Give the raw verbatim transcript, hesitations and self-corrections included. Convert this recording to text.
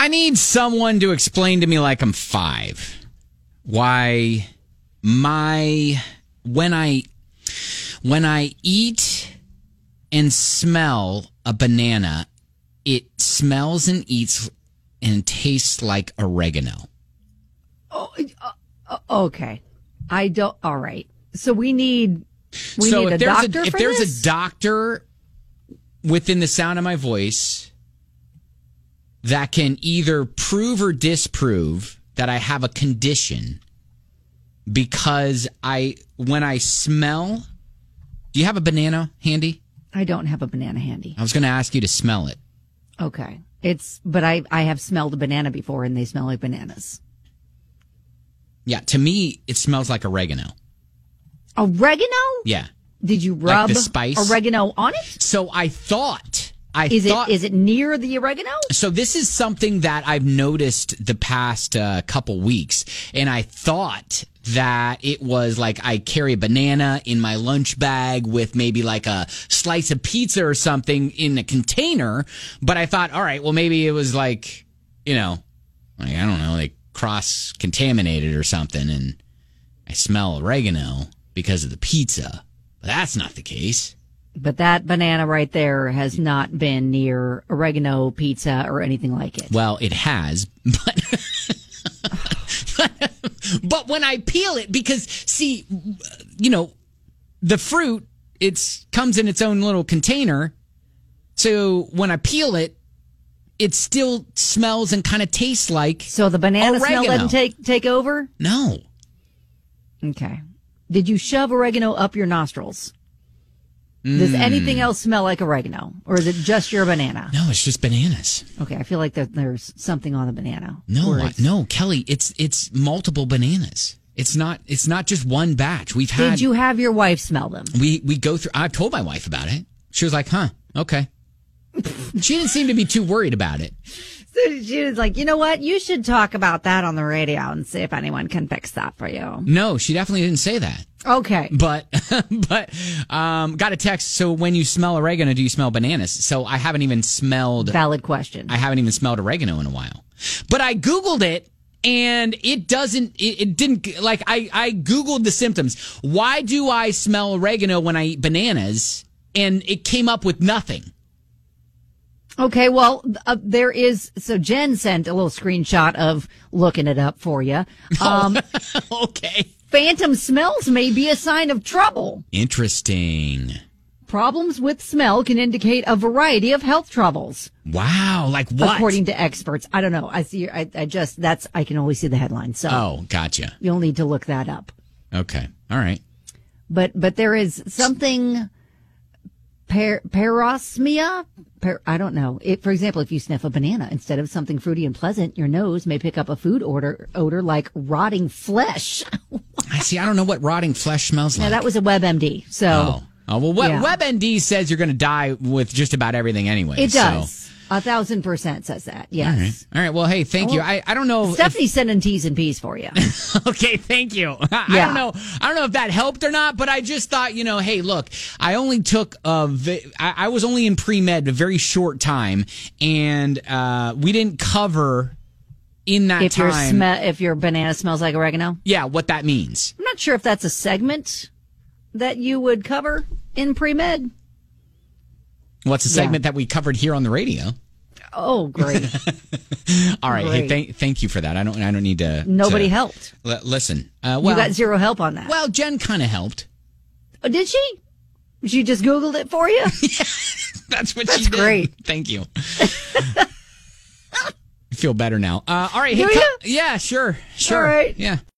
I need someone to explain to me like I'm five why my when I when I eat and smell a banana, it smells and eats and tastes like oregano. Oh, uh, okay. I don't. All right. So we need we so need if a there's doctor a, if for there's this? a doctor within the sound of my voice that can either prove or disprove that I have a condition because I when I smell. Do you have a banana handy? I don't have a banana handy. I was going to ask you to smell it. Okay. It's but I I have smelled a banana before and they smell like bananas. Yeah, to me it smells like oregano. Oregano? Yeah. Did you rub like the spice? oregano on it? So I thought I is thought it is it near the oregano? So this is something that I've noticed the past uh, couple weeks, and I thought that it was like I carry a banana in my lunch bag with maybe like a slice of pizza or something in a container. But I thought, all right, well maybe it was like, you know, like I don't know, like cross contaminated or something, and I smell oregano because of the pizza. But that's not the case. But that banana right there has not been near oregano pizza or anything like it. Well, it has, but but, but when I peel it, because see, you know, the fruit, it's comes in its own little container. So when I peel it, it still smells and kind of tastes like So the banana oregano. smell doesn't take take over? No. Okay. Did you shove oregano up your nostrils? Does anything else smell like oregano? Or is it just your banana? No, it's just bananas. Okay, I feel like that there's something on the banana. No, Or I- it's- no, Kelly, it's it's multiple bananas. It's not it's not just one batch. We've had Did you have your wife smell them? we we go through I've told my wife about it. She was like, "Huh, okay." She didn't seem to be too worried about it. So she was like, you know what? You should talk about that on the radio and see if anyone can fix that for you. No, she definitely didn't say that. Okay. But but um, got a text. So when you smell oregano, do you smell bananas? So I haven't even smelled. Valid question. I haven't even smelled oregano in a while. But I Googled it, and it doesn't. It, it didn't like I I Googled the symptoms. Why do I smell oregano when I eat bananas? And it came up with nothing. Okay, well, uh, there is. So Jen sent a little screenshot of looking it up for you. Um, Okay. Phantom smells may be a sign of trouble. Interesting. Problems with smell can indicate a variety of health troubles, Wow. Like what? according to experts. I don't know. I see. I, I just that's. I can only see the headline, so Oh, gotcha. you'll need to look that up. Okay. All right. But but there is something per, parosmia. Per, I don't know. It, for example, if you sniff a banana instead of something fruity and pleasant, your nose may pick up a food odor odor like rotting flesh. I see. I don't know what rotting flesh smells Now like. that was a WebMD. So Oh. Oh, well, we- Yeah. WebMD says you're going to die with just about everything anyway. it so- does. A thousand percent says that. Yes. All right. All right. Well, hey, thank you. Well, I, I don't know. Stephanie's sending T's and P's for you. If, okay. Thank you. I Yeah. don't know. I don't know if that helped or not, but I just thought, you know, hey, look, I only took a, vi- I, I was only in pre-med a very short time, and uh, we didn't cover in that if your time. sme- if your banana smells like oregano, yeah, what that means. I'm not sure if that's a segment that you would cover in pre-med. What's a Yeah. segment that we covered here on the radio? Oh, great. All right. Hey, Great. thank, thank you for that. I don't. I don't need to. Nobody to, helped. L- listen. Uh, well, you got zero help on that. well, Jen kind of helped. Oh, did she? She just Googled it for you? That's what That's she did. great. Thank you. I feel better now. Uh, all right. Do hey, ya? co- yeah, sure. Sure. All right. Yeah.